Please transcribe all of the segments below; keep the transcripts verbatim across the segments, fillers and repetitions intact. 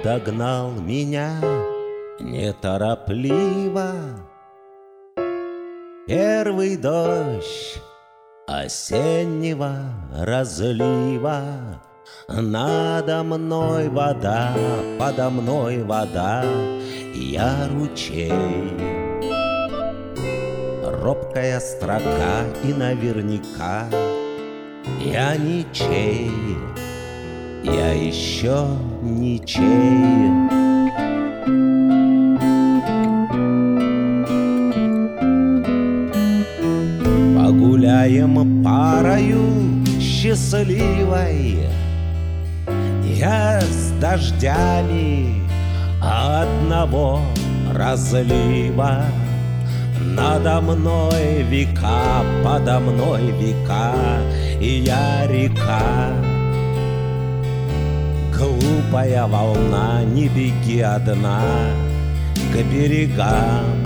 догнал меня неторопливо первый дождь осеннего разлива. Надо мной вода, подо мной вода, я ручей. Робкая строка, и наверняка я ничей, я еще ничей. Погуляем парою счастливой, я с дождями одного разлива. Надо мной века, подо мной века, и я река. Глупая волна, не беги одна к берегам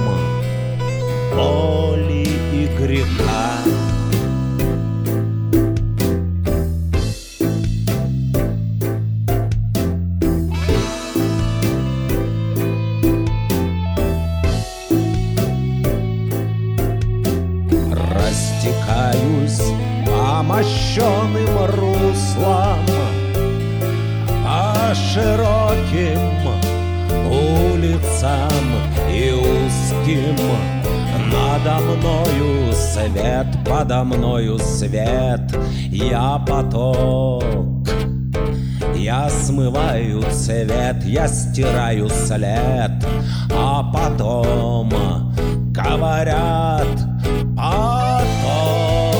боли и греха. Растекаюсь по мощеным руслам, по широким улицам и узким. Надо мною свет, подо мною свет. Я поток, я смываю цвет, я стираю след, а потом говорят потом.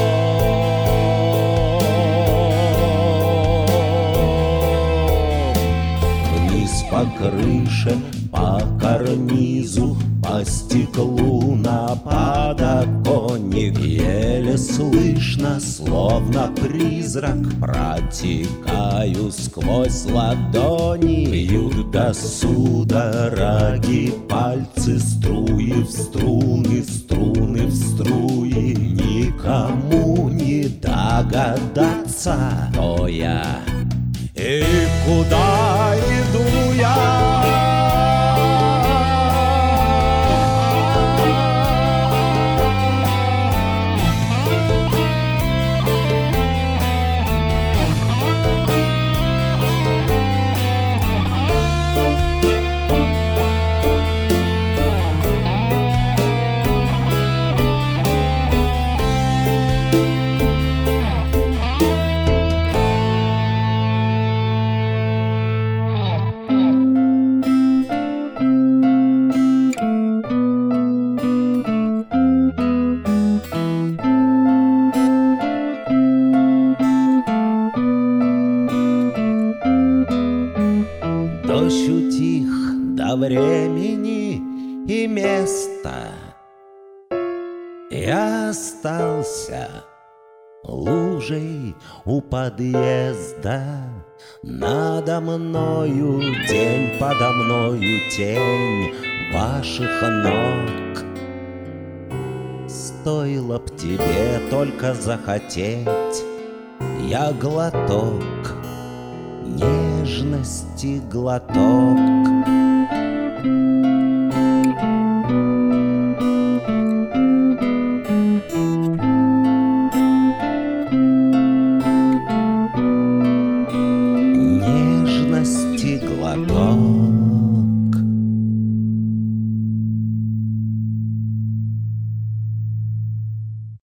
Вниз по крыше, по карнизу, по стеклу на подоконник еле слышно, словно призрак, протекаю сквозь ладони. Бьют до судороги пальцы, струи в струны, струны в струи. Никому не догадаться, кто я и куда иду я. Дождь утих до времени и места, я остался лужей у подъезда. Надо мною день, подо мною тень ваших ног. Стоило б тебе только захотеть, я глоток нежности, глоток. Нежности, глоток.